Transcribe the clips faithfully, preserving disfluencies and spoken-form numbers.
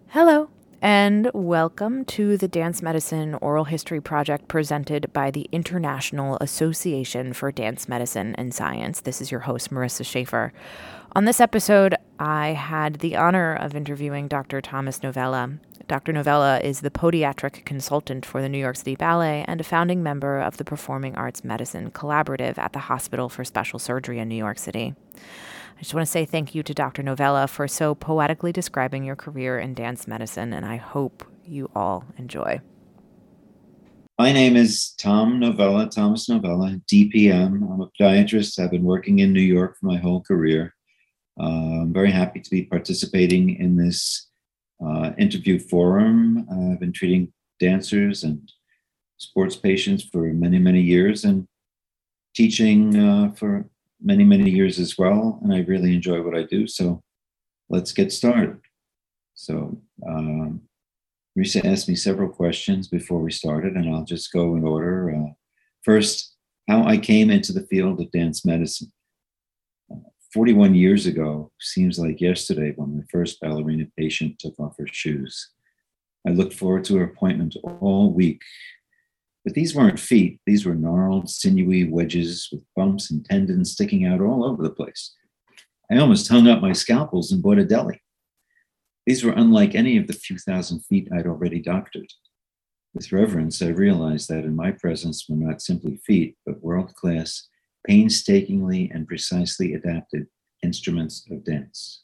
Hello, and welcome to the Dance Medicine Oral History Project presented by the International Association for Dance Medicine and Science. This is your host, Marissa Schaefer. On this episode, I had the honor of interviewing Doctor Thomas Novella. Doctor Novella is the podiatric consultant for the New York City Ballet and a founding member of the Performing Arts Medicine Collaborative at the Hospital for Special Surgery in New York City. I just want to say thank you to Doctor Novella for so poetically describing your career in dance medicine, and I hope you all enjoy. My name is Tom Novella, Thomas Novella, D P M. I'm a podiatrist. I've been working in New York for my whole career. Uh, I'm very happy to be participating in this uh, interview forum. Uh, I've been treating dancers and sports patients for many, many years and teaching uh, for many, many years as well. And I really enjoy what I do. So let's get started. So, um, Risa asked me several questions before we started, and I'll just go in order. Uh, first, how I came into the field of dance medicine. Uh, forty-one years ago seems like yesterday when my first ballerina patient took off her shoes. I looked forward to her appointment all week. But these weren't feet, these were gnarled, sinewy wedges with bumps and tendons sticking out all over the place. I almost hung up my scalpels and bought a deli. These were unlike any of the few thousand feet I'd already doctored. With reverence, I realized that in my presence were not simply feet, but world-class, painstakingly and precisely adapted instruments of dance.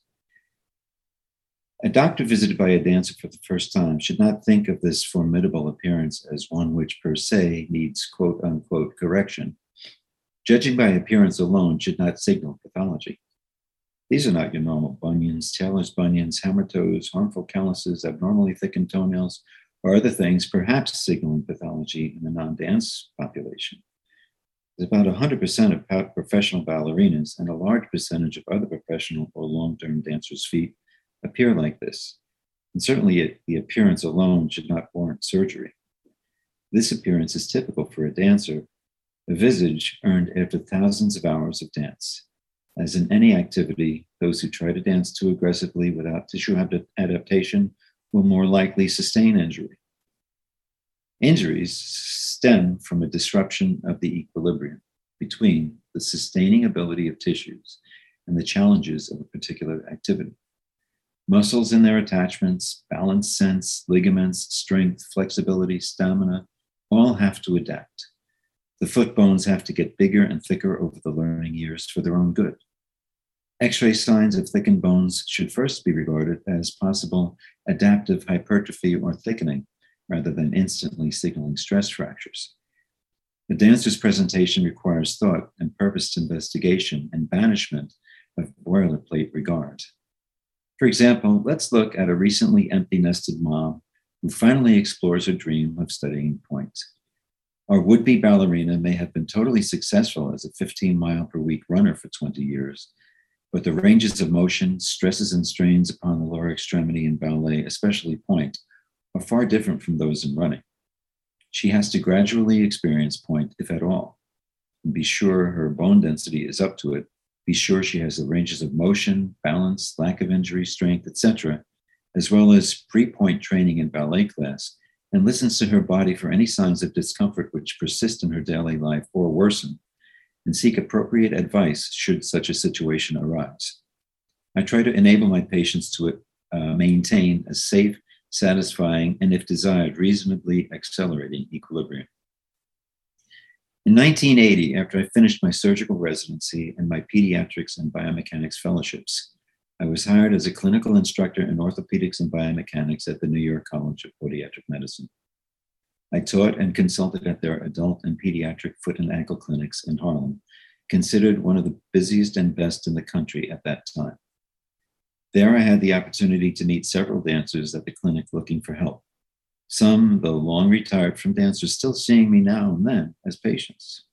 A doctor visited by a dancer for the first time should not think of this formidable appearance as one which per se needs quote-unquote correction. Judging by appearance alone should not signal pathology. These are not your normal bunions, Taylor's bunions, hammer toes, harmful calluses, abnormally thickened toenails, or other things perhaps signaling pathology in the non-dance population. There's about one hundred percent of professional ballerinas and a large percentage of other professional or long-term dancers' feet appear like this. And certainly the appearance alone should not warrant surgery. This appearance is typical for a dancer, a visage earned after thousands of hours of dance. As in any activity, those who try to dance too aggressively without tissue adaptation will more likely sustain injury. Injuries stem from a disruption of the equilibrium between the sustaining ability of tissues and the challenges of a particular activity. Muscles and their attachments, balance sense, ligaments, strength, flexibility, stamina, all have to adapt. The foot bones have to get bigger and thicker over the learning years for their own good. X-ray signs of thickened bones should first be regarded as possible adaptive hypertrophy or thickening, rather than instantly signaling stress fractures. The dancer's presentation requires thought and purposed investigation and banishment of boilerplate regard. For example, let's look at a recently empty-nested mom who finally explores her dream of studying pointe. Our would-be ballerina may have been totally successful as a fifteen mile per week runner for twenty years, but the ranges of motion, stresses and strains upon the lower extremity in ballet, especially pointe, are far different from those in running. She has to gradually experience pointe, if at all, and be sure her bone density is up to it, be sure she has the ranges of motion, balance, lack of injury, strength, et cetera, as well as pre-pointe training in ballet class, and listens to her body for any signs of discomfort which persist in her daily life or worsen, and seek appropriate advice should such a situation arise. I try to enable my patients to uh, maintain a safe, satisfying, and if desired, reasonably accelerating equilibrium. In nineteen eighty, after I finished my surgical residency and my pediatrics and biomechanics fellowships, I was hired as a clinical instructor in orthopedics and biomechanics at the New York College of Podiatric Medicine. I taught and consulted at their adult and pediatric foot and ankle clinics in Harlem, considered one of the busiest and best in the country at that time. There I had the opportunity to meet several dancers at the clinic looking for help. Some, though long retired from dance, are still seeing me now and then as patients.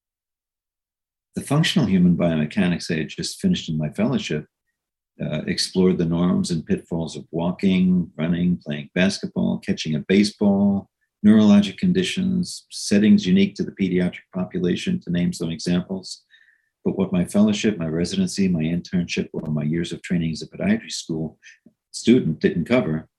The functional human biomechanics I had just finished in my fellowship uh, explored the norms and pitfalls of walking, running, playing basketball, catching a baseball, neurologic conditions, settings unique to the pediatric population, to name some examples. But what my fellowship, my residency, my internship, or my years of training as a podiatry school student didn't cover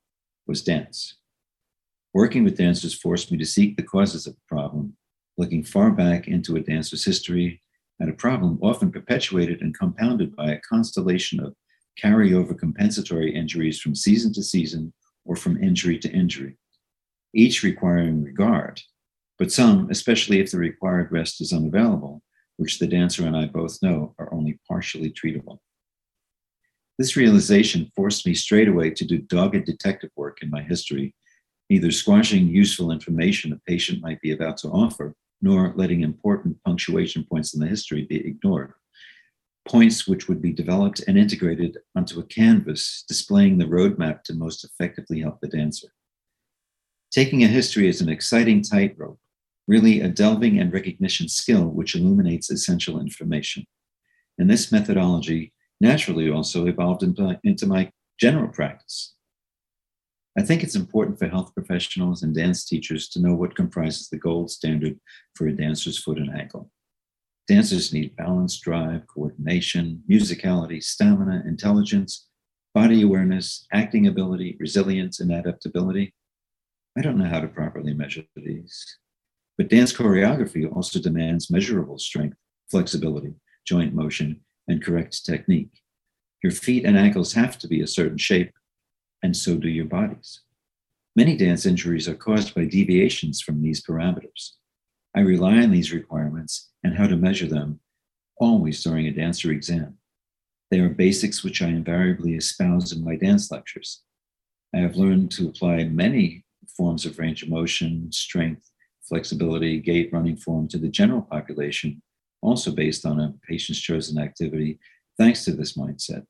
was dance. Working with dancers forced me to seek the causes of the problem, looking far back into a dancer's history and a problem often perpetuated and compounded by a constellation of carryover compensatory injuries from season to season or from injury to injury, each requiring regard, but some, especially if the required rest is unavailable, which the dancer and I both know are only partially treatable. This realization forced me straight away to do dogged detective work in my history, neither squashing useful information a patient might be about to offer, nor letting important punctuation points in the history be ignored, points which would be developed and integrated onto a canvas displaying the roadmap to most effectively help the dancer. Taking a history is an exciting tightrope, really a delving and recognition skill which illuminates essential information. And this methodology naturally also evolved into, into my general practice. I think it's important for health professionals and dance teachers to know what comprises the gold standard for a dancer's foot and ankle. Dancers need balance, drive, coordination, musicality, stamina, intelligence, body awareness, acting ability, resilience, and adaptability. I don't know how to properly measure these, but dance choreography also demands measurable strength, flexibility, joint motion, and correct technique. Your feet and ankles have to be a certain shape, and so do your bodies. Many dance injuries are caused by deviations from these parameters. I rely on these requirements and how to measure them always during a dancer exam. They are basics which I invariably espouse in my dance lectures. I have learned to apply many forms of range of motion, strength, flexibility, gait, running form to the general population, also based on a patient's chosen activity, thanks to this mindset.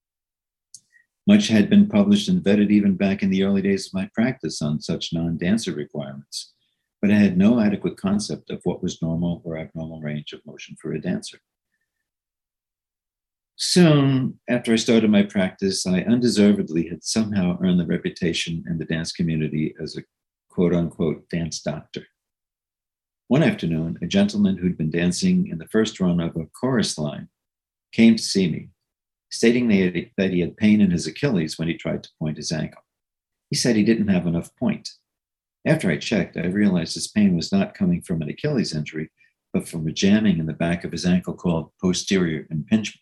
Much had been published and vetted even back in the early days of my practice on such non-dancer requirements, but I had no adequate concept of what was normal or abnormal range of motion for a dancer. Soon after I started my practice, I undeservedly had somehow earned the reputation in the dance community as a quote-unquote dance doctor. One afternoon, a gentleman who'd been dancing in the first run of a chorus line came to see me, stating that he had pain in his Achilles when he tried to point his ankle. He said he didn't have enough point. After I checked, I realized his pain was not coming from an Achilles injury, but from a jamming in the back of his ankle called posterior impingement.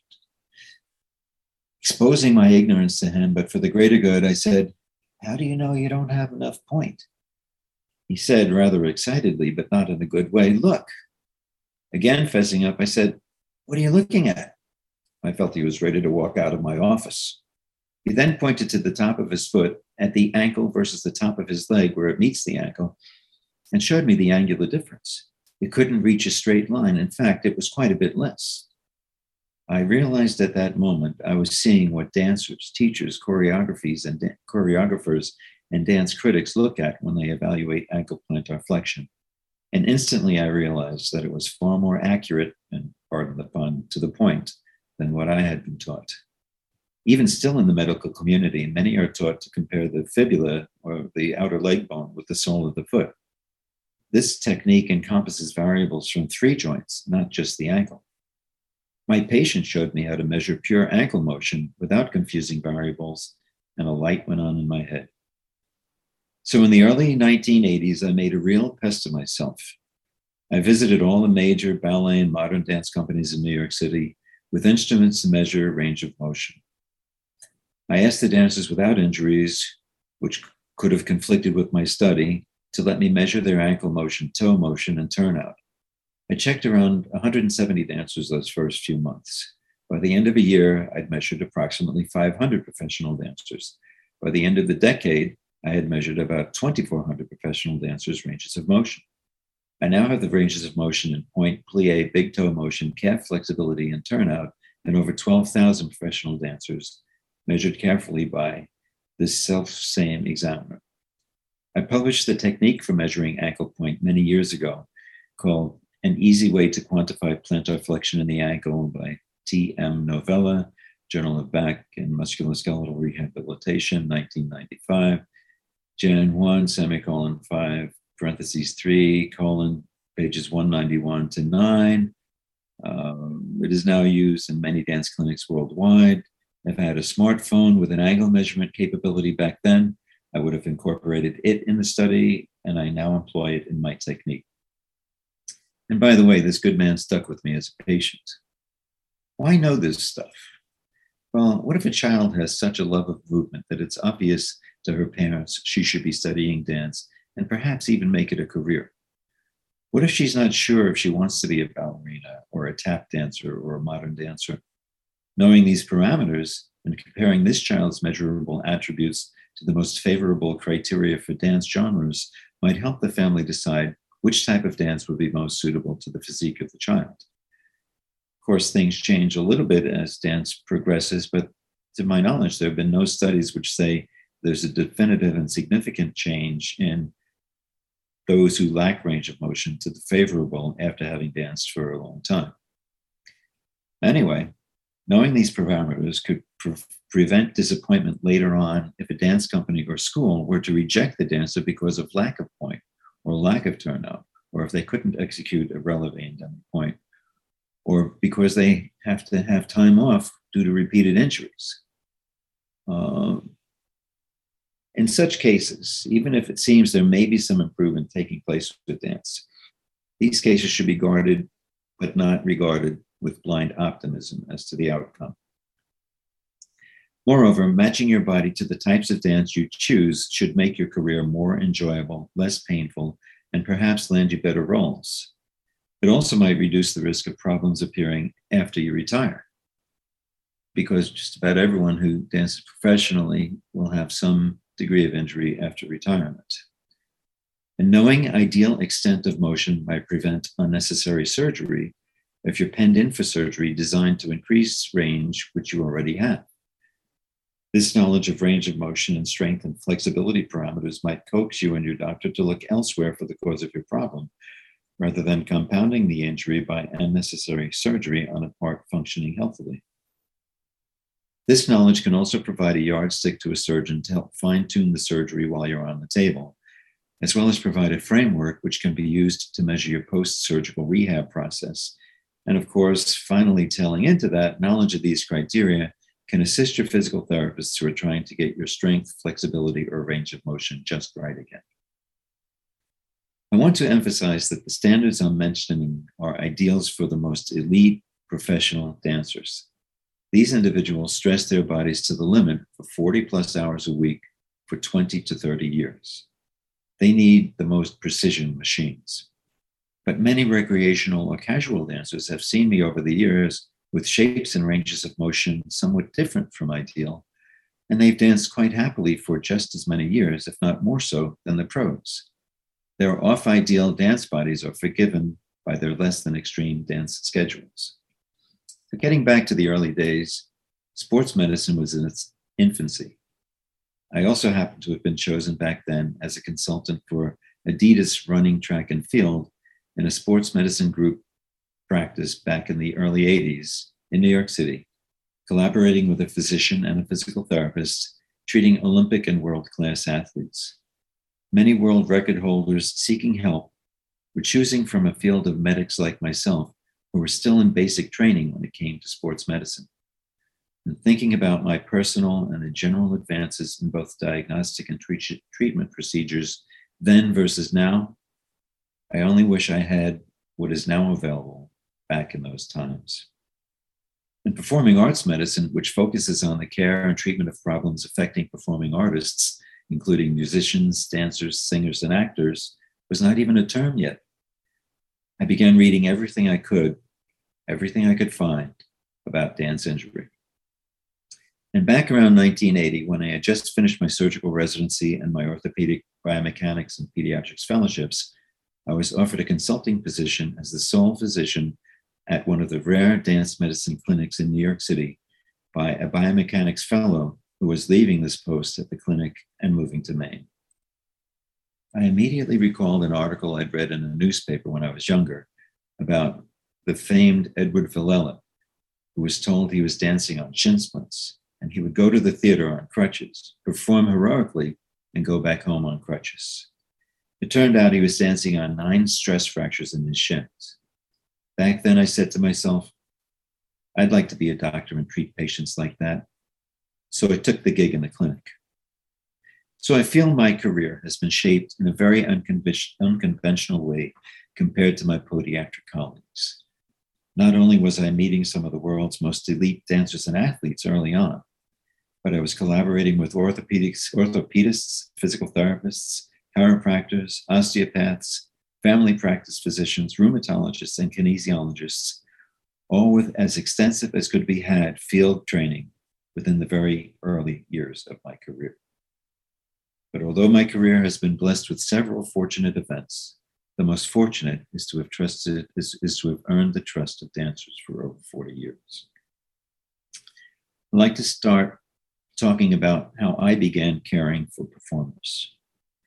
Exposing my ignorance to him, but for the greater good, I said, "How do you know you don't have enough point?" He said rather excitedly, but not in a good way, "Look." Again, fessing up, I said, "What are you looking at?" I felt he was ready to walk out of my office. He then pointed to the top of his foot at the ankle versus the top of his leg where it meets the ankle and showed me the angular difference. It couldn't reach a straight line. In fact, it was quite a bit less. I realized at that moment I was seeing what dancers, teachers, choreographies, and da- choreographers and dance critics look at when they evaluate ankle plantar flexion. And instantly I realized that it was far more accurate, and pardon the pun, to the point than what I had been taught. Even still in the medical community, many are taught to compare the fibula or the outer leg bone with the sole of the foot. This technique encompasses variables from three joints, not just the ankle. My patient showed me how to measure pure ankle motion without confusing variables, and a light went on in my head. So in the early nineteen eighties, I made a real pest of myself. I visited all the major ballet and modern dance companies in New York City with instruments to measure range of motion. I asked the dancers without injuries, which could have conflicted with my study, to let me measure their ankle motion, toe motion, and turnout. I checked around one hundred seventy dancers those first few months. By the end of a year, I'd measured approximately five hundred professional dancers. By the end of the decade, I had measured about twenty-four hundred professional dancers' ranges of motion. I now have the ranges of motion in point, plie, big toe motion, calf flexibility, and turnout, and over twelve thousand professional dancers, measured carefully by this self-same examiner. I published the technique for measuring ankle point many years ago, called An Easy Way to Quantify Plantar Flexion in the Ankle by T M Novella, Journal of Back and Musculoskeletal Rehabilitation, nineteen ninety-five, Jan one, semicolon five, parentheses three, colon, pages one ninety-one to nine. Um, it is now used in many dance clinics worldwide. I've had a smartphone with an angle measurement capability back then. I would have incorporated it in the study, and I now employ it in my technique. And by the way, this good man stuck with me as a patient. Why know this stuff? Well, what if a child has such a love of movement that it's obvious to her parents she should be studying dance and perhaps even make it a career? What if she's not sure if she wants to be a ballerina or a tap dancer or a modern dancer? Knowing these parameters and comparing this child's measurable attributes to the most favorable criteria for dance genres might help the family decide which type of dance would be most suitable to the physique of the child. Of course, things change a little bit as dance progresses, but to my knowledge, there have been no studies which say there's a definitive and significant change in those who lack range of motion to the favorable after having danced for a long time. Anyway, knowing these parameters could pre- prevent disappointment later on if a dance company or school were to reject the dancer because of lack of point or lack of turnout, or if they couldn't execute a relevant point, or because they have to have time off due to repeated injuries. Um, in such cases, even if it seems there may be some improvement taking place with dance, these cases should be guarded, but not regarded with blind optimism as to the outcome. Moreover, matching your body to the types of dance you choose should make your career more enjoyable, less painful, and perhaps land you better roles. It also might reduce the risk of problems appearing after you retire, because just about everyone who dances professionally will have some degree of injury after retirement. And knowing ideal extent of motion might prevent unnecessary surgery if you're penned in for surgery designed to increase range, which you already have. This knowledge of range of motion and strength and flexibility parameters might coax you and your doctor to look elsewhere for the cause of your problem, rather than compounding the injury by unnecessary surgery on a part functioning healthily. This knowledge can also provide a yardstick to a surgeon to help fine-tune the surgery while you're on the table, as well as provide a framework which can be used to measure your post-surgical rehab process. And of course, finally tailing into that, knowledge of these criteria can assist your physical therapists who are trying to get your strength, flexibility, or range of motion just right again. I want to emphasize that the standards I'm mentioning are ideals for the most elite professional dancers. These individuals stress their bodies to the limit for forty plus hours a week for twenty to thirty years. They need the most precision machines. But many recreational or casual dancers have seen me over the years with shapes and ranges of motion somewhat different from ideal, and they've danced quite happily for just as many years, if not more so, than the pros. Their off-ideal dance bodies are forgiven by their less than extreme dance schedules. But getting back to the early days, sports medicine was in its infancy. I also happened to have been chosen back then as a consultant for Adidas Running Track and Field in a sports medicine group practice back in the early eighties in New York City, collaborating with a physician and a physical therapist, treating Olympic and world-class athletes. Many world record holders seeking help were choosing from a field of medics like myself who were still in basic training when it came to sports medicine. And thinking about my personal and the general advances in both diagnostic and treat- treatment procedures then versus now, I only wish I had what is now available back in those times. In performing arts medicine, which focuses on the care and treatment of problems affecting performing artists, including musicians, dancers, singers, and actors, was not even a term yet. I began reading everything I could, everything I could find about dance injury. And back around nineteen eighty, when I had just finished my surgical residency and my orthopedic biomechanics and pediatrics fellowships, I was offered a consulting position as the sole physician at one of the rare dance medicine clinics in New York City by a biomechanics fellow who was leaving this post at the clinic and moving to Maine. I immediately recalled an article I'd read in a newspaper when I was younger about the famed Edward Villella, who was told he was dancing on shin splints, and he would go to the theater on crutches, perform heroically, and go back home on crutches. It turned out he was dancing on nine stress fractures in his shins. Back then, I said to myself, I'd like to be a doctor and treat patients like that. So I took the gig in the clinic. So I feel my career has been shaped in a very unconven- unconventional way compared to my podiatric colleagues. Not only was I meeting some of the world's most elite dancers and athletes early on, but I was collaborating with orthopedics, orthopedists, physical therapists, chiropractors, osteopaths, family practice physicians, rheumatologists, and kinesiologists, all with as extensive as could be had field training within the very early years of my career. But although my career has been blessed with several fortunate events, the most fortunate is to have trusted is, is to have earned the trust of dancers for over forty years. I'd like to start talking about how I began caring for performers.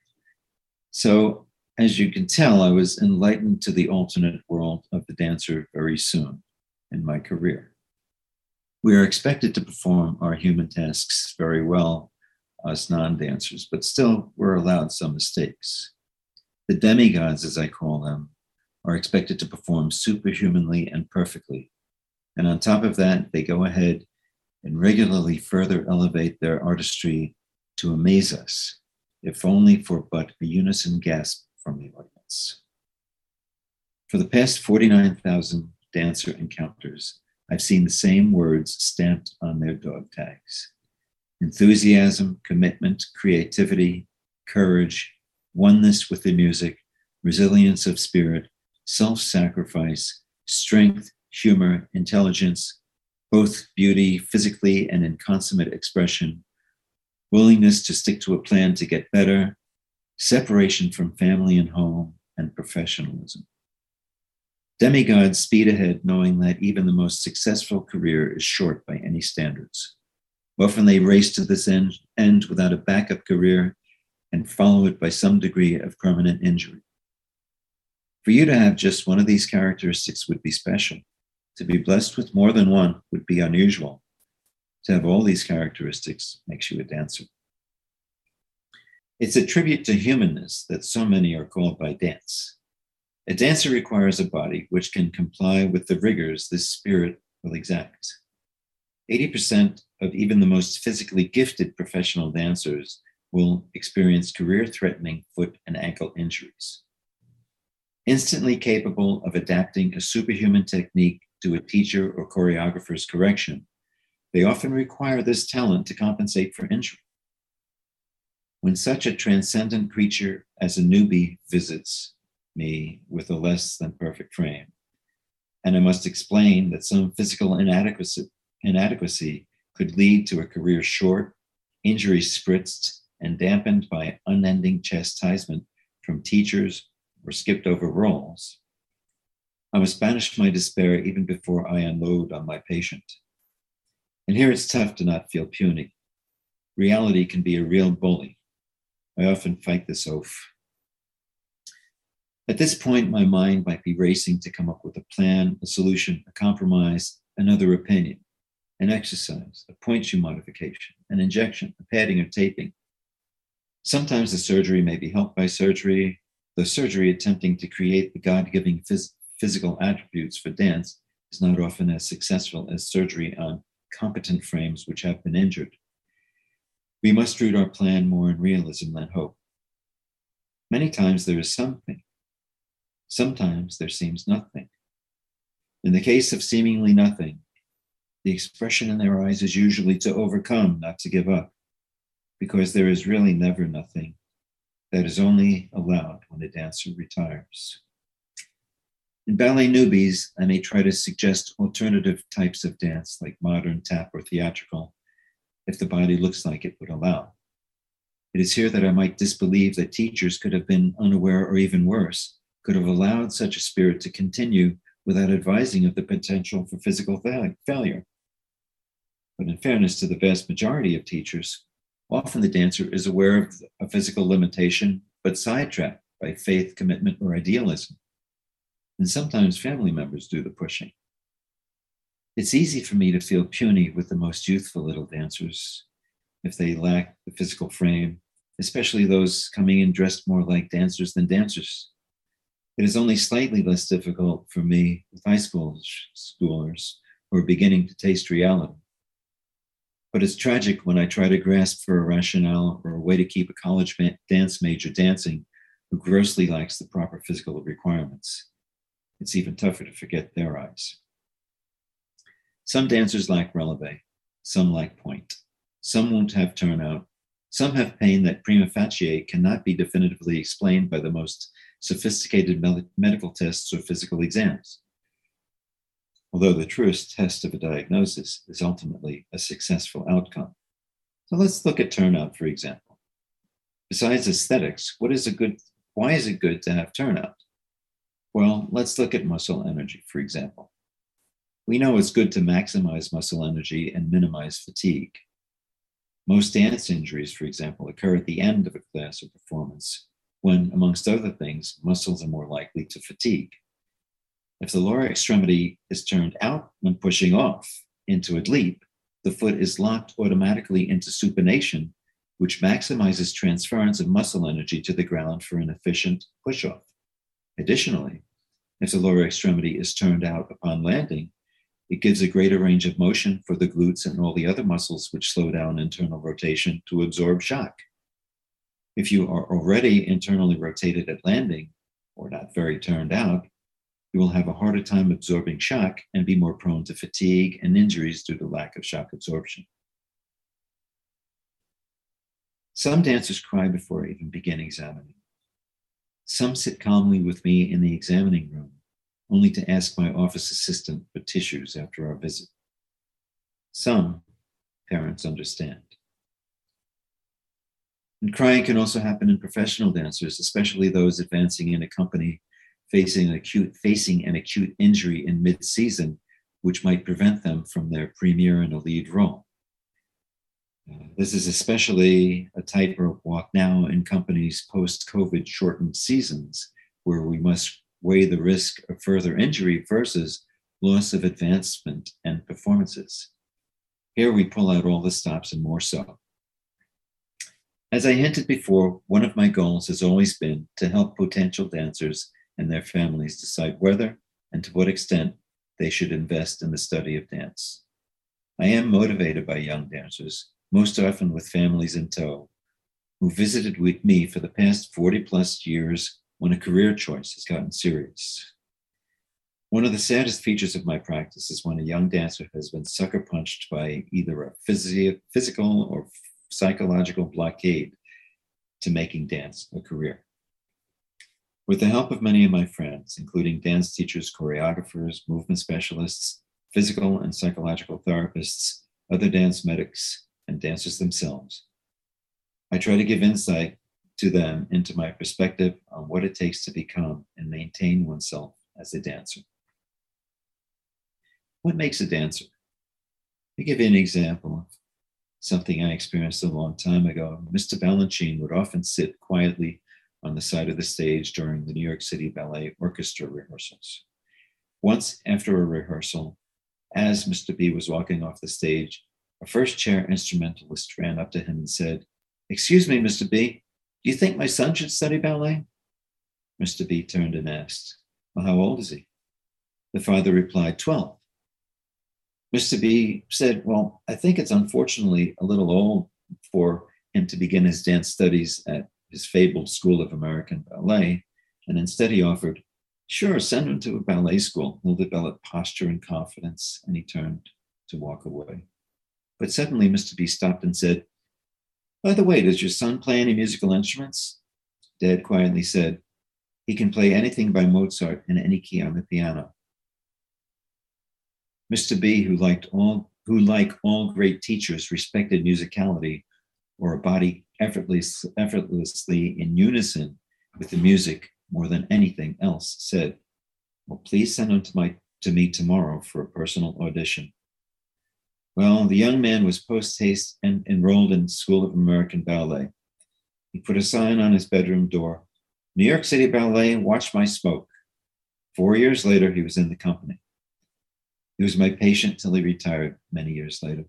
So, as you can tell, I was enlightened to the alternate world of the dancer very soon in my career. We are expected to perform our human tasks very well, us non-dancers, but still we're allowed some mistakes. The demigods, as I call them, are expected to perform superhumanly and perfectly. And on top of that, they go ahead and regularly further elevate their artistry to amaze us, if only for but a unison gasp from the audience. For the past forty-nine thousand dancer encounters, I've seen the same words stamped on their dog tags: enthusiasm, commitment, creativity, courage, oneness with the music, resilience of spirit, self-sacrifice, strength, humor, intelligence, both beauty physically and in consummate expression, willingness to stick to a plan to get better, separation from family and home, and professionalism. Demigods speed ahead knowing that even the most successful career is short by any standards. Often they race to this end, end without a backup career and follow it by some degree of permanent injury. For you to have just one of these characteristics would be special. To be blessed with more than one would be unusual. To have all these characteristics makes you a dancer. It's a tribute to humanness that so many are called by dance. A dancer requires a body which can comply with the rigors this spirit will exact. eighty percent of even the most physically gifted professional dancers will experience career-threatening foot and ankle injuries. Instantly capable of adapting a superhuman technique to a teacher or choreographer's correction, they often require this talent to compensate for injury. When such a transcendent creature as a newbie visits me with a less than perfect frame, and I must explain that some physical inadequacy, inadequacy could lead to a career short, injury spritzed, and dampened by unending chastisement from teachers or skipped over roles, I must banish my despair even before I unload on my patient. And here it's tough to not feel puny. Reality can be a real bully. I often fight this oath. At this point, my mind might be racing to come up with a plan, a solution, a compromise, another opinion, an exercise, a point shoe modification, an injection, a padding or taping. Sometimes the surgery may be helped by surgery, though surgery attempting to create the God-giving phys- physical attributes for dance is not often as successful as surgery on competent frames which have been injured. We must root our plan more in realism than hope. Many times there is something. Sometimes there seems nothing. In the case of seemingly nothing, the expression in their eyes is usually to overcome, not to give up, because there is really never nothing. That is only allowed when a dancer retires. In Ballet Newbies, I may try to suggest alternative types of dance like modern, tap, or theatrical, if the body looks like it would allow. It is here that I might disbelieve that teachers could have been unaware, or even worse, could have allowed such a spirit to continue without advising of the potential for physical failure. But in fairness to the vast majority of teachers, often the dancer is aware of a physical limitation, but sidetracked by faith, commitment, or idealism. And sometimes family members do the pushing. It's easy for me to feel puny with the most youthful little dancers if they lack the physical frame, especially those coming in dressed more like dancers than dancers. It is only slightly less difficult for me with high school schoolers who are beginning to taste reality. But it's tragic when I try to grasp for a rationale or a way to keep a college dance major dancing who grossly lacks the proper physical requirements. It's even tougher to forget their eyes. Some dancers lack releve, some lack point. Some won't have turnout. Some have pain that prima facie cannot be definitively explained by the most sophisticated medical tests or physical exams. Although the truest test of a diagnosis is ultimately a successful outcome. So let's look at turnout, for example. Besides aesthetics, what is a good, why is it good to have turnout? Well, let's look at muscle energy, for example. We know it's good to maximize muscle energy and minimize fatigue. Most dance injuries, for example, occur at the end of a class or performance, when, amongst other things, muscles are more likely to fatigue. If the lower extremity is turned out when pushing off into a leap, the foot is locked automatically into supination, which maximizes transference of muscle energy to the ground for an efficient push-off. Additionally, if the lower extremity is turned out upon landing, it gives a greater range of motion for the glutes and all the other muscles which slow down internal rotation to absorb shock. If you are already internally rotated at landing, or not very turned out, you will have a harder time absorbing shock and be more prone to fatigue and injuries due to lack of shock absorption. Some dancers cry before even begin examining. Some sit calmly with me in the examining room, only to ask my office assistant for tissues after our visit. Some parents understand. And crying can also happen in professional dancers, especially those advancing in a company facing an acute, facing an acute injury in mid-season, which might prevent them from their premiere in a lead role. Uh, this is especially a tightrope walk now in companies post-COVID shortened seasons, where we must weigh the risk of further injury versus loss of advancement and performances. Here we pull out all the stops and more so. As I hinted before, one of my goals has always been to help potential dancers and their families decide whether and to what extent they should invest in the study of dance. I am motivated by young dancers, most often with families in tow, who visited with me for the past forty plus years when a career choice has gotten serious. One of the saddest features of my practice is when a young dancer has been sucker punched by either a physio- physical or psychological blockade to making dance a career. With the help of many of my friends, including dance teachers, choreographers, movement specialists, physical and psychological therapists, other dance medics, and dancers themselves, I try to give insight to them into my perspective on what it takes to become and maintain oneself as a dancer. What makes a dancer? To give you an example of something I experienced a long time ago, Mister Balanchine would often sit quietly on the side of the stage during the New York City Ballet Orchestra rehearsals. Once after a rehearsal, as Mister B was walking off the stage, a first chair instrumentalist ran up to him and said, "Excuse me, Mister B, do you think my son should study ballet?" Mister B turned and asked, "Well, how old is he?" The father replied, twelve. Mister B said, "Well, I think it's unfortunately a little old for him to begin his dance studies at his fabled School of American Ballet," and instead he offered, "Sure, send him to a ballet school. He'll develop posture and confidence," and he turned to walk away. But suddenly Mister B stopped and said, "By the way, does your son play any musical instruments?" Dad quietly said, "He can play anything by Mozart in any key on the piano." Mister B, who liked all, who like all great teachers, respected musicality or a body effortless, effortlessly in unison with the music more than anything else, said, "Well, please send him to, my, to me tomorrow for a personal audition." Well, the young man was post-haste and enrolled in the School of American Ballet. He put a sign on his bedroom door, "New York City Ballet, watch my smoke." Four years later, he was in the company. He was my patient till he retired many years later.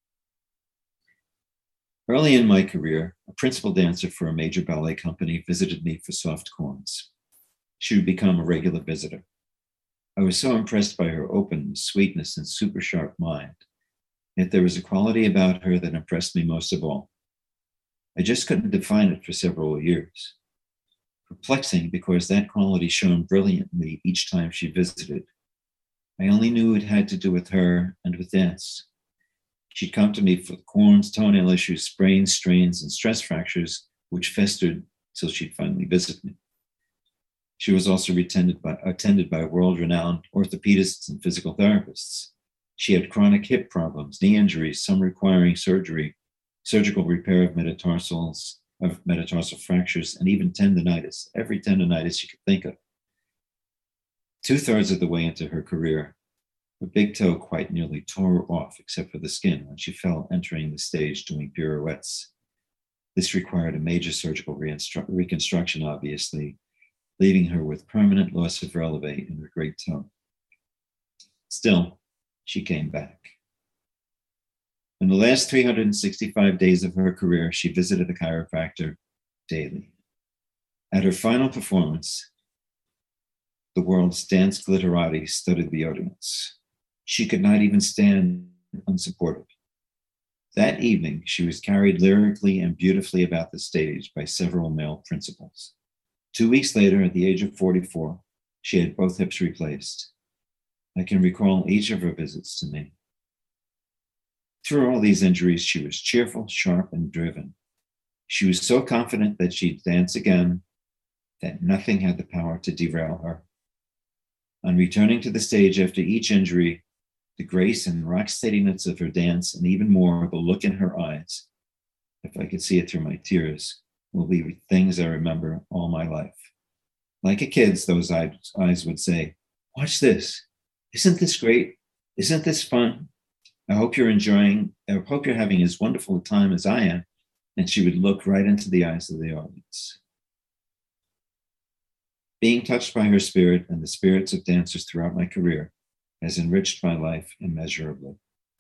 Early in my career, a principal dancer for a major ballet company visited me for soft corns. She would become a regular visitor. I was so impressed by her openness, sweetness, and super sharp mind. Yet there was a quality about her that impressed me most of all. I just couldn't define it for several years. Perplexing because that quality shone brilliantly each time she visited. I only knew it had to do with her and with dance. She'd come to me for corns, toenail issues, sprains, strains, and stress fractures, which festered till she'd finally visit me. She was also attended by, attended by world-renowned orthopedists and physical therapists. She had chronic hip problems, knee injuries, some requiring surgery, surgical repair of metatarsals, of metatarsal fractures, and even tendonitis, every tendonitis you could think of. Two-thirds of the way into her career, her big toe quite nearly tore off except for the skin when she fell entering the stage doing pirouettes. This required a major surgical reconstruction, obviously, leaving her with permanent loss of releve in her great toe. Still, she came back. In the last three hundred sixty-five days of her career, she visited a chiropractor daily. At her final performance, the world's dance glitterati studded the audience. She could not even stand unsupported. That evening, she was carried lyrically and beautifully about the stage by several male principals. Two weeks later, at the age of forty-four, she had both hips replaced. I can recall each of her visits to me. Through all these injuries, she was cheerful, sharp, and driven. She was so confident that she'd dance again, that nothing had the power to derail her. On returning to the stage after each injury, the grace and rock steadiness of her dance, and even more, the look in her eyes, if I could see it through my tears, will be things I remember all my life. Like a kid's, those eyes would say, "Watch this. Isn't this great? Isn't this fun? I hope you're enjoying, I hope you're having as wonderful a time as I am." And she would look right into the eyes of the audience. Being touched by her spirit and the spirits of dancers throughout my career has enriched my life immeasurably.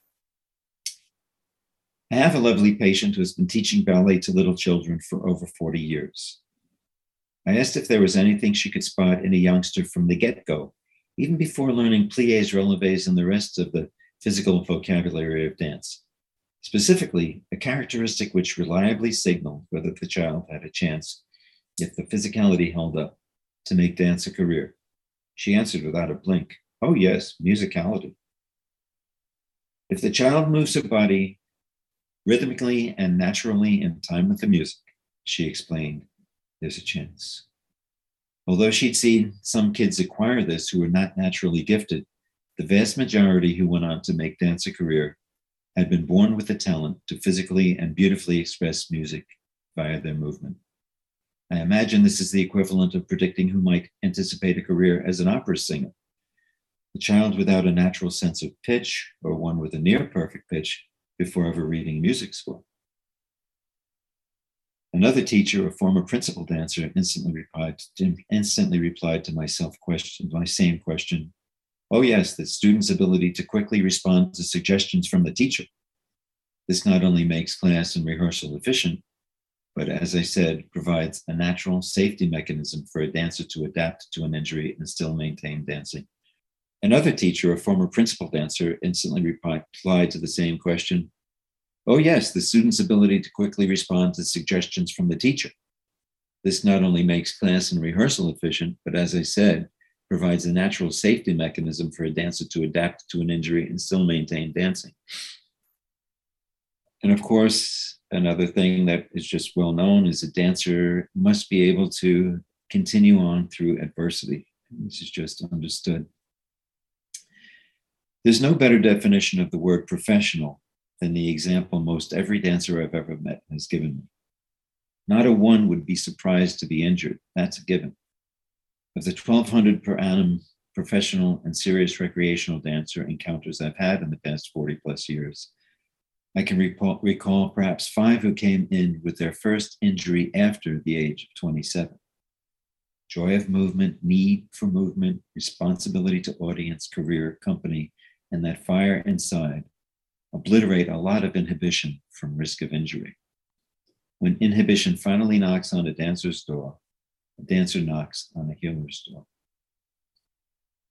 I have a lovely patient who has been teaching ballet to little children for over forty years. I asked if there was anything she could spot in a youngster from the get-go, even before learning pliés, relevés, and the rest of the physical vocabulary of dance. Specifically, a characteristic which reliably signaled whether the child had a chance, if the physicality held up, to make dance a career. She answered without a blink, "Oh yes, musicality." If the child moves her body rhythmically and naturally in time with the music, she explained, there's a chance. Although she'd seen some kids acquire this who were not naturally gifted, the vast majority who went on to make dance a career had been born with the talent to physically and beautifully express music via their movement. I imagine this is the equivalent of predicting who might anticipate a career as an opera singer. A child without a natural sense of pitch, or one with a near perfect pitch, before ever reading music score. Another teacher, a former principal dancer, instantly replied to, instantly replied to my self question, my same question. Oh yes, the student's ability to quickly respond to suggestions from the teacher. This not only makes class and rehearsal efficient, but as I said, provides a natural safety mechanism for a dancer to adapt to an injury and still maintain dancing. Another teacher, a former principal dancer, instantly replied to the same question. Oh yes, the student's ability to quickly respond to suggestions from the teacher. This not only makes class and rehearsal efficient, but as I said, provides a natural safety mechanism for a dancer to adapt to an injury and still maintain dancing. And of course, another thing that is just well known is a dancer must be able to continue on through adversity. This is just understood. There's no better definition of the word professional than the example most every dancer I've ever met has given me. Not a one would be surprised to be injured. That's a given. Of the twelve hundred per annum professional and serious recreational dancer encounters I've had in the past forty plus years, I can recall, recall perhaps five who came in with their first injury after the age of twenty-seven. Joy of movement, need for movement, responsibility to audience, career, company, and that fire inside obliterate a lot of inhibition from risk of injury. When inhibition finally knocks on a dancer's door, a dancer knocks on a healer's door.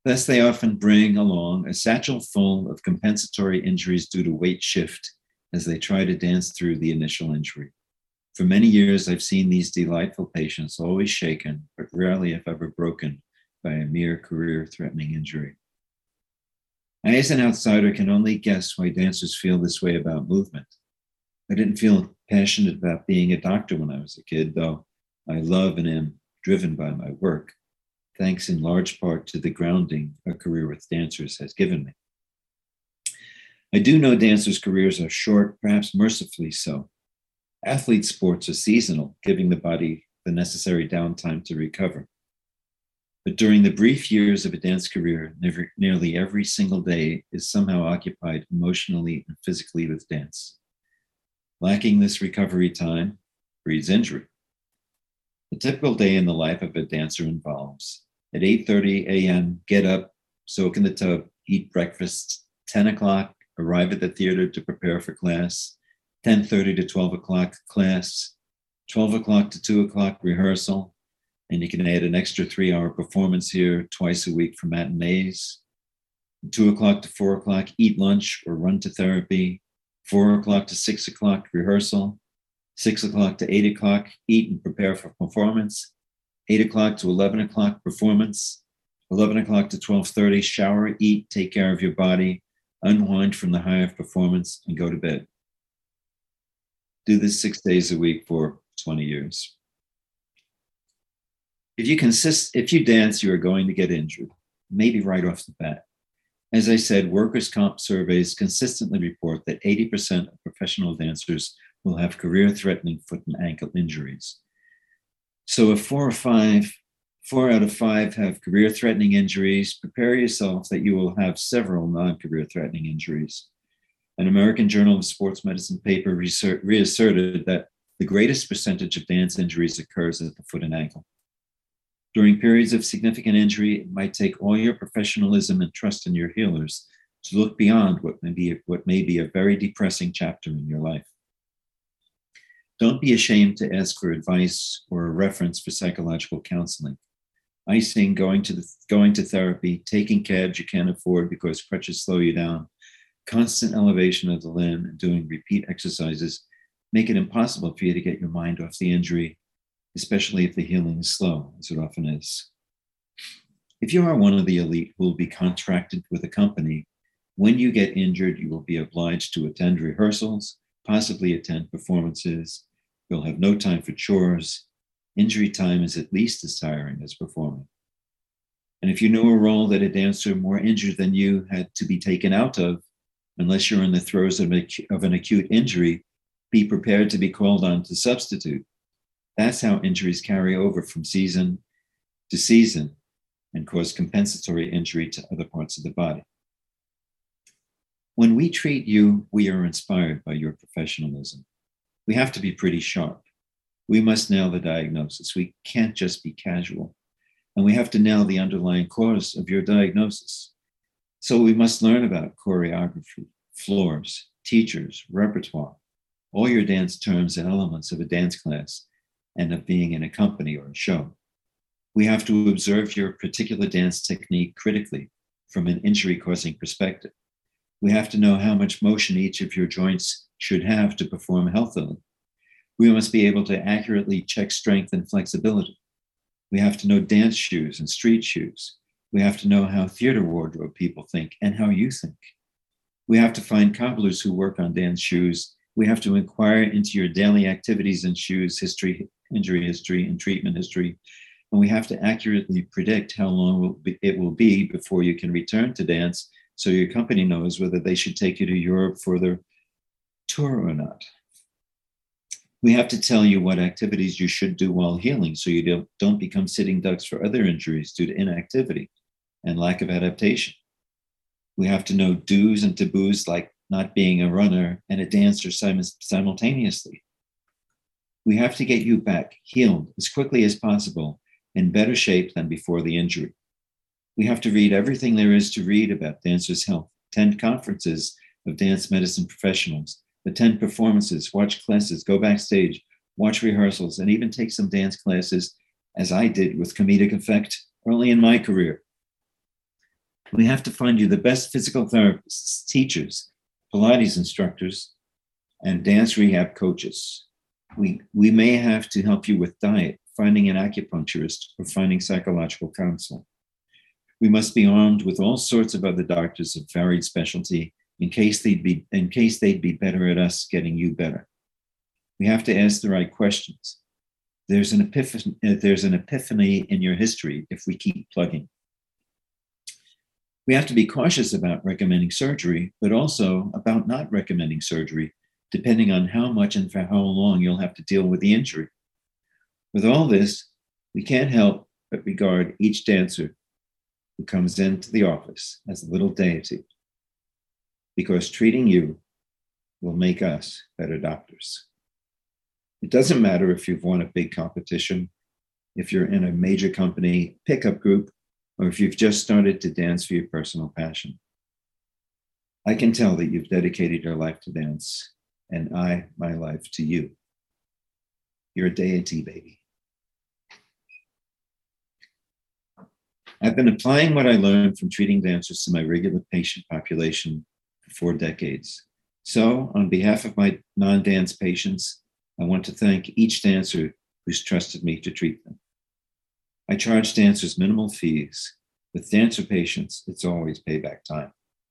Thus, they often bring along a satchel full of compensatory injuries due to weight shift as they try to dance through the initial injury. For many years, I've seen these delightful patients always shaken, but rarely if ever broken by a mere career-threatening injury. I, as an outsider, can only guess why dancers feel this way about movement. I didn't feel passionate about being a doctor when I was a kid, though I love and am driven by my work, thanks in large part to the grounding a career with dancers has given me. I do know dancers' careers are short, perhaps mercifully so. Athlete sports are seasonal, giving the body the necessary downtime to recover. But during the brief years of a dance career, never, nearly every single day is somehow occupied emotionally and physically with dance. Lacking this recovery time breeds injury. A typical day in the life of a dancer involves at eight thirty a.m., get up, soak in the tub, eat breakfast, ten o'clock, arrive at the theater to prepare for class, ten thirty to twelve o'clock class, twelve o'clock to two o'clock rehearsal, and you can add an extra three-hour performance here twice a week for matinees. two o'clock to four o'clock, eat lunch or run to therapy. four o'clock to six o'clock rehearsal. six o'clock to eight o'clock, eat and prepare for performance. eight o'clock to eleven o'clock performance. eleven o'clock to twelve thirty, shower, eat, take care of your body, unwind from the high of performance, and go to bed. Do this six days a week for twenty years. If you consist, if you dance, you are going to get injured, maybe right off the bat. As I said, workers' comp surveys consistently report that eighty percent of professional dancers will have career-threatening foot and ankle injuries. So if four or five, four out of five have career-threatening injuries, prepare yourself that you will have several non-career-threatening injuries. An American Journal of Sports Medicine paper reasserted that the greatest percentage of dance injuries occurs at the foot and ankle. During periods of significant injury, it might take all your professionalism and trust in your healers to look beyond what may be, what may be a very depressing chapter in your life. Don't be ashamed to ask for advice or a reference for psychological counseling. Icing, going to, the, going to therapy, taking cabs you can't afford because crutches slow you down, constant elevation of the limb, and doing repeat exercises make it impossible for you to get your mind off the injury, especially if the healing is slow, as it often is. If you are one of the elite who will be contracted with a company, when you get injured, you will be obliged to attend rehearsals, possibly attend performances. You'll have no time for chores. Injury time is at least as tiring as performing. And if you know a role that a dancer more injured than you had to be taken out of, unless you're in the throes of an acute injury, be prepared to be called on to substitute. That's how injuries carry over from season to season and cause compensatory injury to other parts of the body. When we treat you, we are inspired by your professionalism. We have to be pretty sharp. We must nail the diagnosis. We can't just be casual. And we have to nail the underlying cause of your diagnosis. So we must learn about choreography, floors, teachers, repertoire, all your dance terms and elements of a dance class and of being in a company or a show. We have to observe your particular dance technique critically from an injury-causing perspective. We have to know how much motion each of your joints should have to perform healthily. We must be able to accurately check strength and flexibility. We have to know dance shoes and street shoes. We have to know how theater wardrobe people think and how you think. We have to find cobblers who work on dance shoes. We have to inquire into your daily activities and shoes, history, injury history, and treatment history. And we have to accurately predict how long it will be before you can return to dance so your company knows whether they should take you to Europe for their tour or not. We have to tell you what activities you should do while healing so you don't become sitting ducks for other injuries due to inactivity and lack of adaptation. We have to know do's and taboos like not being a runner and a dancer simultaneously. We have to get you back healed as quickly as possible, in better shape than before the injury. We have to read everything there is to read about dancers' health, attend conferences of dance medicine professionals, attend performances, watch classes, go backstage, watch rehearsals, and even take some dance classes, as I did with comedic effect early in my career. We have to find you the best physical therapists, teachers, Pilates instructors, and dance rehab coaches. We, we may have to help you with diet, finding an acupuncturist, or finding psychological counsel. We must be armed with all sorts of other doctors of varied specialty in case they'd be, in case they'd be better at us getting you better. We have to ask the right questions. There's an epiphany, there's an epiphany in your history if we keep plugging. We have to be cautious about recommending surgery, but also about not recommending surgery, depending on how much and for how long you'll have to deal with the injury. With all this, we can't help but regard each dancer who comes into the office as a little deity, because treating you will make us better doctors. It doesn't matter if you've won a big competition, if you're in a major company pickup group, or if you've just started to dance for your personal passion. I can tell that you've dedicated your life to dance, and I, my life to you. You're a deity, baby. I've been applying what I learned from treating dancers to my regular patient population for four decades. So, on behalf of my non-dance patients, I want to thank each dancer who's trusted me to treat them. I charge dancers minimal fees. With dancer patients, it's always payback time.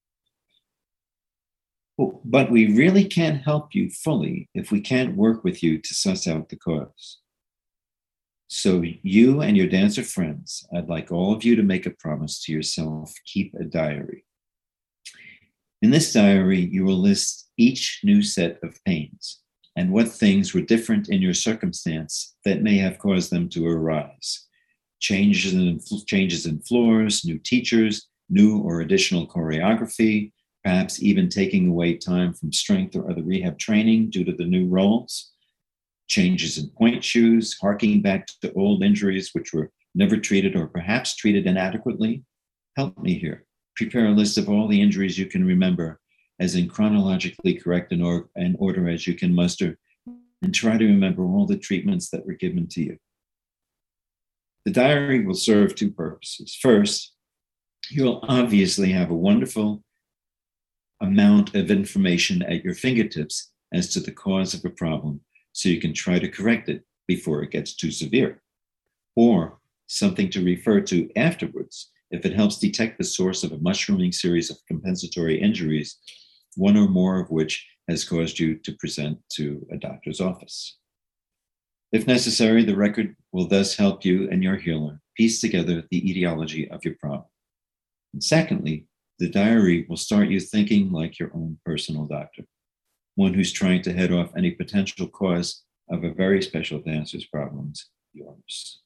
But we really can't help you fully if we can't work with you to suss out the cause. So you and your dancer friends, I'd like all of you to make a promise to yourself, keep a diary. In this diary, you will list each new set of pains and what things were different in your circumstance that may have caused them to arise. Changes in, changes in floors, new teachers, new or additional choreography, perhaps even taking away time from strength or other rehab training due to the new roles, changes in point shoes, harking back to old injuries which were never treated or perhaps treated inadequately. Help me here. Prepare a list of all the injuries you can remember as in chronologically correct an, or, an order as you can muster, and try to remember all the treatments that were given to you. The diary will serve two purposes. First, you'll obviously have a wonderful amount of information at your fingertips as to the cause of a problem, so you can try to correct it before it gets too severe, or something to refer to afterwards if it helps detect the source of a mushrooming series of compensatory injuries, one or more of which has caused you to present to a doctor's office. If necessary, the record will thus help you and your healer piece together the etiology of your problem. And secondly, the diary will start you thinking like your own personal doctor, one who's trying to head off any potential cause of a very special dancer's problems, yours.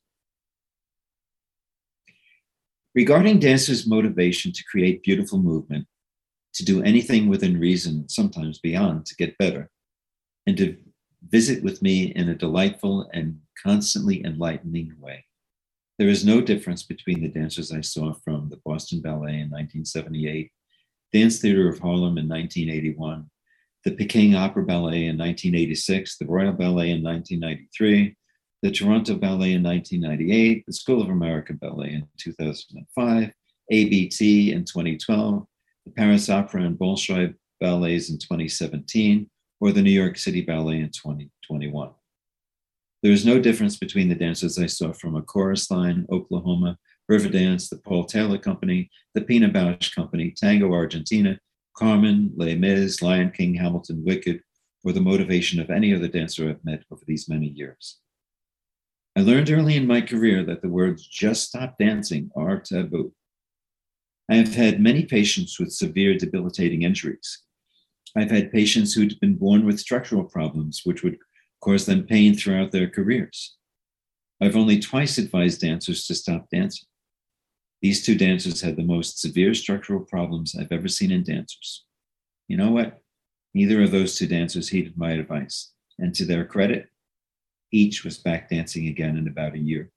Regarding dancers' motivation to create beautiful movement, to do anything within reason, sometimes beyond, to get better, and to visit with me in a delightful and constantly enlightening way. There is no difference between the dancers I saw from the Boston Ballet in nineteen seventy-eight, Dance Theater of Harlem in nineteen eighty-one, the Peking Opera Ballet in nineteen eighty-six, the Royal Ballet in nineteen ninety-three, the Toronto Ballet in nineteen ninety-eight, the School of America Ballet in two thousand five, A B T in twenty twelve, the Paris Opera and Bolshoi Ballets in twenty seventeen, or the New York City Ballet in twenty twenty-one. There is no difference between the dancers I saw from A Chorus Line, Oklahoma, Riverdance, the Paul Taylor Company, the Pina Bausch Company, Tango Argentina, Carmen, Les Mis, Lion King, Hamilton, Wicked, or the motivation of any other dancer I've met over these many years. I learned early in my career that the words "just stop dancing" are taboo. I have had many patients with severe debilitating injuries. I've had patients who'd been born with structural problems, which would cause them pain throughout their careers. I've only twice advised dancers to stop dancing. These two dancers had the most severe structural problems I've ever seen in dancers. You know what? Neither of those two dancers heeded my advice. And to their credit, each was back dancing again in about a year.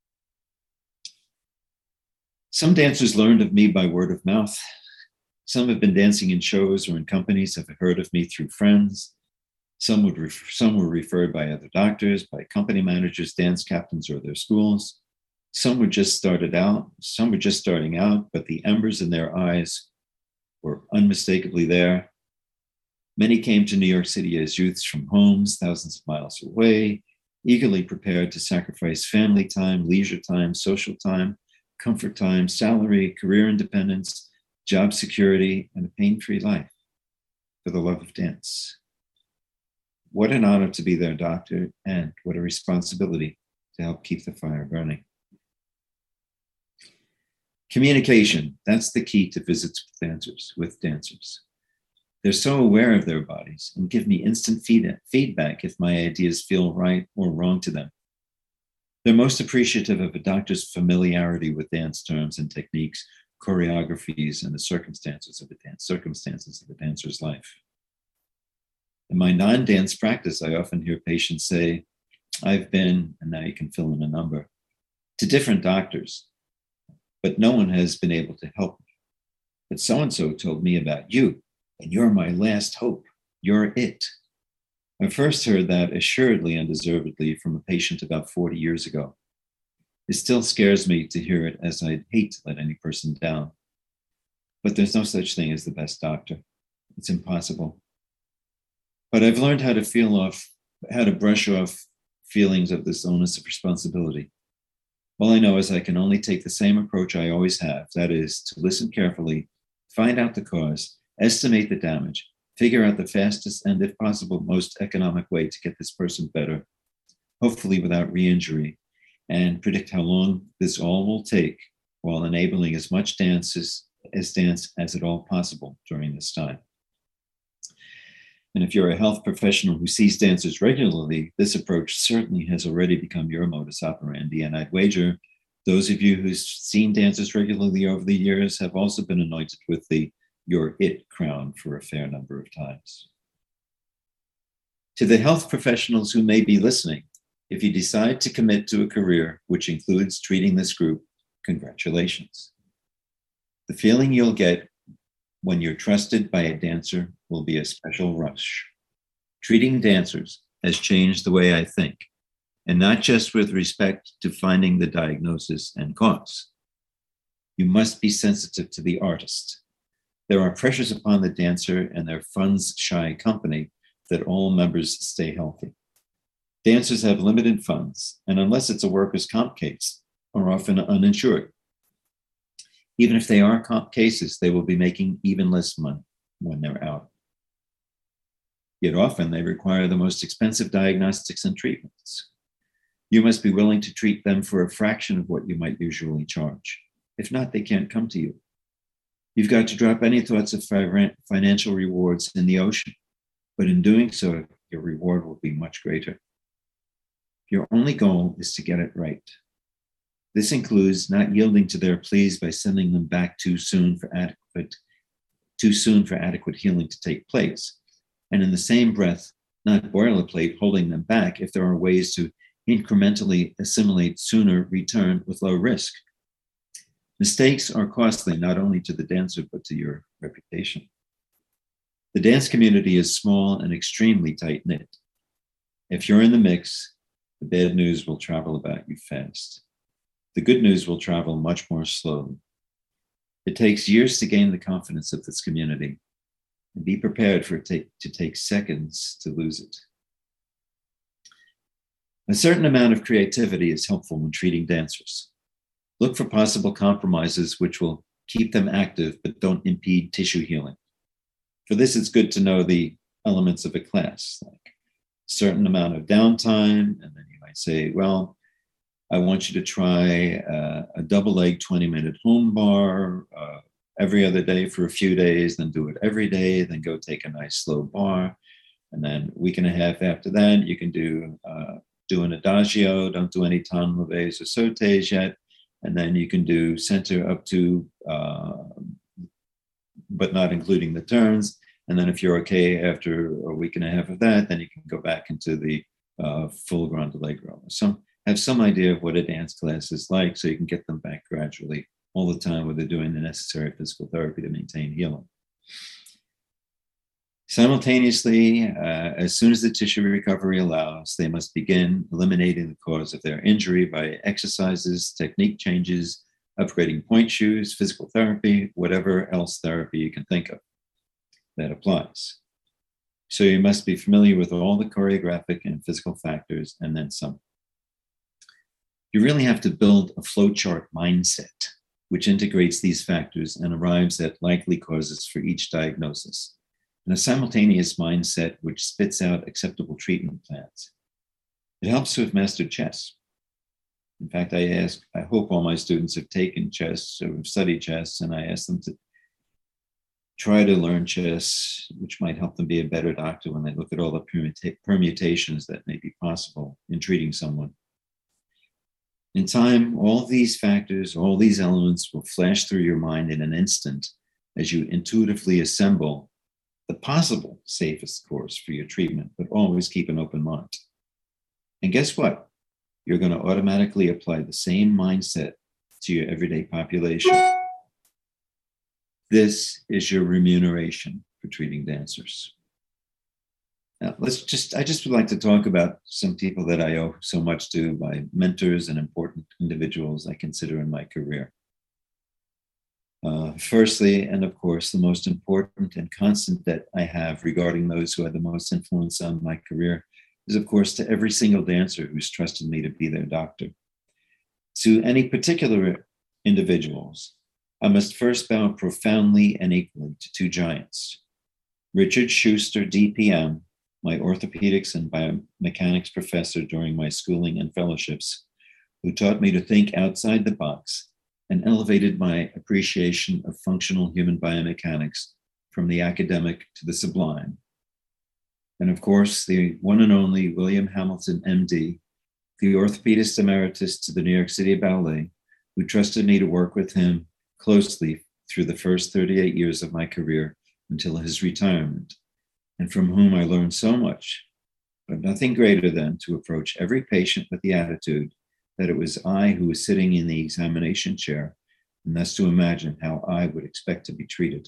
Some dancers learned of me by word of mouth. Some have been dancing in shows or in companies, have heard of me through friends. Some, would refer, some were referred by other doctors, by company managers, dance captains, or their schools. Some were just started out, some were just starting out, but the embers in their eyes were unmistakably there. Many came to New York City as youths from homes thousands of miles away, eagerly prepared to sacrifice family time, leisure time, social time, comfort time, salary, career independence, job security, and a pain-free life for the love of dance. What an honor to be their doctor, and what a responsibility to help keep the fire burning. Communication, that's the key to visits with dancers. With dancers. They're so aware of their bodies and give me instant feed- feedback if my ideas feel right or wrong to them. They're most appreciative of a doctor's familiarity with dance terms and techniques, choreographies, and the circumstances of a dance, circumstances of a dancer's life. In my non-dance practice, I often hear patients say, I've been, and now you can fill in a number, to different doctors, but no one has been able to help me. But so-and-so told me about you, and you're my last hope. You're it. I first heard that assuredly undeservedly from a patient about forty years ago. It still scares me to hear it, as I'd hate to let any person down. But there's no such thing as the best doctor. It's impossible. But I've learned how to feel off, how to brush off feelings of this onus of responsibility. All I know is I can only take the same approach I always have, that is, to listen carefully, find out the cause, estimate the damage, figure out the fastest and, if possible, most economic way to get this person better, hopefully without re-injury, and predict how long this all will take while enabling as much dance as, as dance as at all possible during this time. And if you're a health professional who sees dancers regularly, this approach certainly has already become your modus operandi. And I'd wager those of you who've seen dancers regularly over the years have also been anointed with the "You're It" crown for a fair number of times. To the health professionals who may be listening, if you decide to commit to a career which includes treating this group, congratulations. The feeling you'll get when you're trusted by a dancer will be a special rush. Treating dancers has changed the way I think, and not just with respect to finding the diagnosis and cause. You must be sensitive to the artist. There are pressures upon the dancer and their funds-shy company that all members stay healthy. Dancers have limited funds, and unless it's a workers' comp case, are often uninsured. Even if they are comp cases, they will be making even less money when they're out. Yet often they require the most expensive diagnostics and treatments. You must be willing to treat them for a fraction of what you might usually charge. If not, they can't come to you. You've got to drop any thoughts of financial rewards in the ocean, but in doing so, your reward will be much greater. Your only goal is to get it right. This includes not yielding to their pleas by sending them back too soon for adequate, too soon for adequate healing to take place, and in the same breath, not boilerplate holding them back if there are ways to incrementally assimilate sooner return with low risk. Mistakes are costly not only to the dancer, but to your reputation. The dance community is small and extremely tight-knit. If you're in the mix, the bad news will travel about you fast. The good news will travel much more slowly. It takes years to gain the confidence of this community, and be prepared for it to, to take seconds to lose it. A certain amount of creativity is helpful when treating dancers. Look for possible compromises which will keep them active but don't impede tissue healing. For this, it's good to know the elements of a class, like a certain amount of downtime, and then you might say, well, I want you to try uh, a double leg twenty minute home bar uh, every other day for a few days, then do it every day, then go take a nice slow bar. And then a week and a half after that, you can do, uh, do an adagio, don't do any ton leves or sautés yet. And then you can do center up to, uh, but not including the turns. And then if you're okay after a week and a half of that, then you can go back into the uh, full grande allegro. So have some idea of what a dance class is like so you can get them back gradually all the time where they're doing the necessary physical therapy to maintain healing. Simultaneously, uh, as soon as the tissue recovery allows, they must begin eliminating the cause of their injury by exercises, technique changes, upgrading point shoes, physical therapy, whatever else therapy you can think of that applies. So you must be familiar with all the choreographic and physical factors and then some. You really have to build a flowchart mindset, which integrates these factors and arrives at likely causes for each diagnosis, and a simultaneous mindset which spits out acceptable treatment plans. It helps to have mastered chess. In fact, I ask, I hope all my students have taken chess or have studied chess, and I ask them to try to learn chess, which might help them be a better doctor when they look at all the permuta- permutations that may be possible in treating someone. In time, all these factors, all these elements will flash through your mind in an instant as you intuitively assemble the possible safest course for your treatment, but always keep an open mind. And guess what? You're going to automatically apply the same mindset to your everyday population. This is your remuneration for treating dancers. Now, let's just, I just would like to talk about some people that I owe so much to, my mentors and important individuals I consider in my career. Uh, firstly, and of course, the most important and constant debt I have regarding those who had the most influence on my career is, of course, to every single dancer who's trusted me to be their doctor. To any particular individuals, I must first bow profoundly and equally to two giants. Richard Schuster, D P M, my orthopedics and biomechanics professor during my schooling and fellowships, who taught me to think outside the box and elevated my appreciation of functional human biomechanics from the academic to the sublime. And of course, the one and only William Hamilton, M D, the orthopedist emeritus to the New York City Ballet, who trusted me to work with him closely through the first thirty-eight years of my career until his retirement, and from whom I learned so much, but nothing greater than to approach every patient with the attitude that it was I who was sitting in the examination chair, and thus to imagine how I would expect to be treated.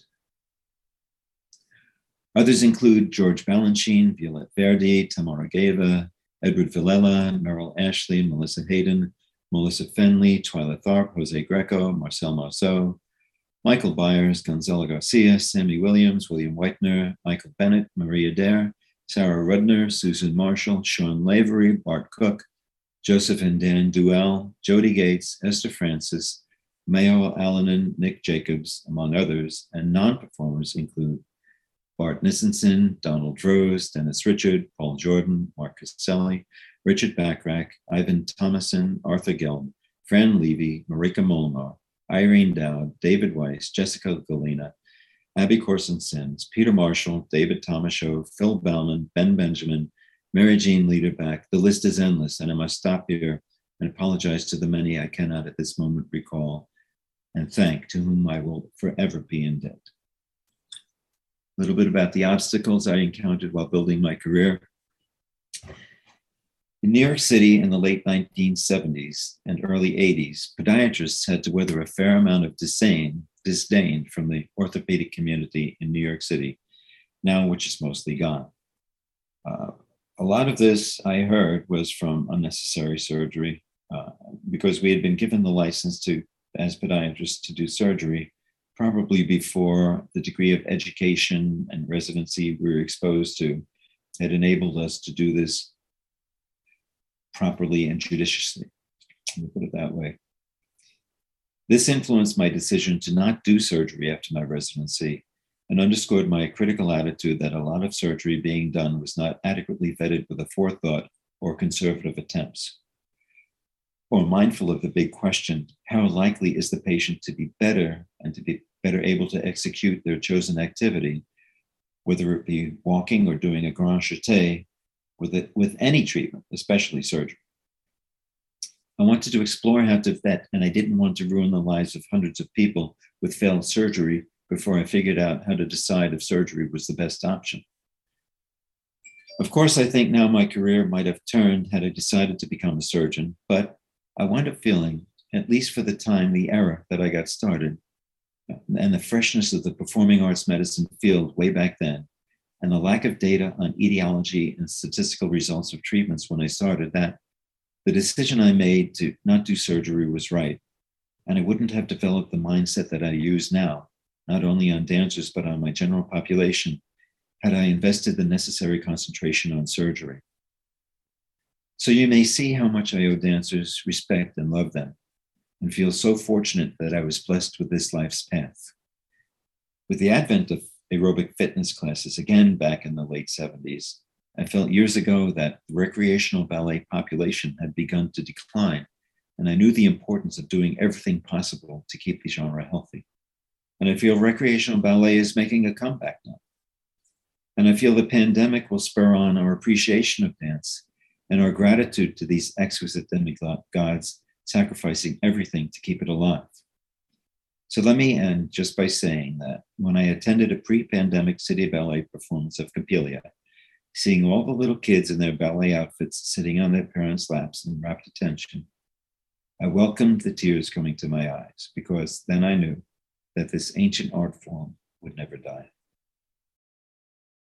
Others include George Balanchine, Violette Verdi, Tamara Geva, Edward Villela, Merrill Ashley, Melissa Hayden, Melissa Fenley, Twyla Tharp, Jose Greco, Marcel Marceau, Michael Byers, Gonzalo Garcia, Sammy Williams, William Whitener, Michael Bennett, Maria Dare, Sarah Rudner, Susan Marshall, Sean Lavery, Bart Cook, Joseph and Dan Duell, Jody Gates, Esther Francis, Mayo Allanen, Nick Jacobs, among others, and non-performers include Bart Nissenson, Donald Rose, Dennis Richard, Paul Jordan, Mark Caselli, Richard Backrack, Ivan Thomason, Arthur Gelb, Fran Levy, Marika Molnar, Irene Dowd, David Weiss, Jessica Galina, Abby Corson Sims, Peter Marshall, David Tomashow, Phil Bauman, Ben Benjamin, Mary Jean Liederbach. The list is endless, and I must stop here and apologize to the many I cannot at this moment recall, and thank to whom I will forever be in debt. A little bit about the obstacles I encountered while building my career. In New York City in the late nineteen seventies and early eighties, podiatrists had to weather a fair amount of disdain, disdain from the orthopedic community in New York City, now which is mostly gone. Uh, a lot of this I heard was from unnecessary surgery uh, because we had been given the license to, as podiatrists, to do surgery probably before the degree of education and residency we were exposed to had enabled us to do this properly and judiciously. Let me put it that way. This influenced my decision to not do surgery after my residency and underscored my critical attitude that a lot of surgery being done was not adequately vetted with a forethought or conservative attempts. Or mindful of the big question, how likely is the patient to be better and to be better able to execute their chosen activity, whether it be walking or doing a grand jeté, with it, with any treatment, especially surgery. I wanted to explore how to vet, and I didn't want to ruin the lives of hundreds of people with failed surgery before I figured out how to decide if surgery was the best option. Of course, I think now my career might have turned had I decided to become a surgeon, but I wound up feeling, at least for the time, the era that I got started and the freshness of the performing arts medicine field way back then, and the lack of data on etiology and statistical results of treatments when I started, that the decision I made to not do surgery was right. And I wouldn't have developed the mindset that I use now, not only on dancers, but on my general population, had I invested the necessary concentration on surgery. So you may see how much I owe dancers respect and love them, and feel so fortunate that I was blessed with this life's path. With the advent of aerobic fitness classes, again back in the late seventies, I felt years ago that the recreational ballet population had begun to decline, and I knew the importance of doing everything possible to keep the genre healthy. And I feel recreational ballet is making a comeback now. And I feel the pandemic will spur on our appreciation of dance and our gratitude to these exquisite demigods sacrificing everything to keep it alive. So let me end just by saying that when I attended a pre-pandemic City Ballet performance of Coppelia, seeing all the little kids in their ballet outfits sitting on their parents' laps in rapt attention, I welcomed the tears coming to my eyes, because then I knew that this ancient art form would never die.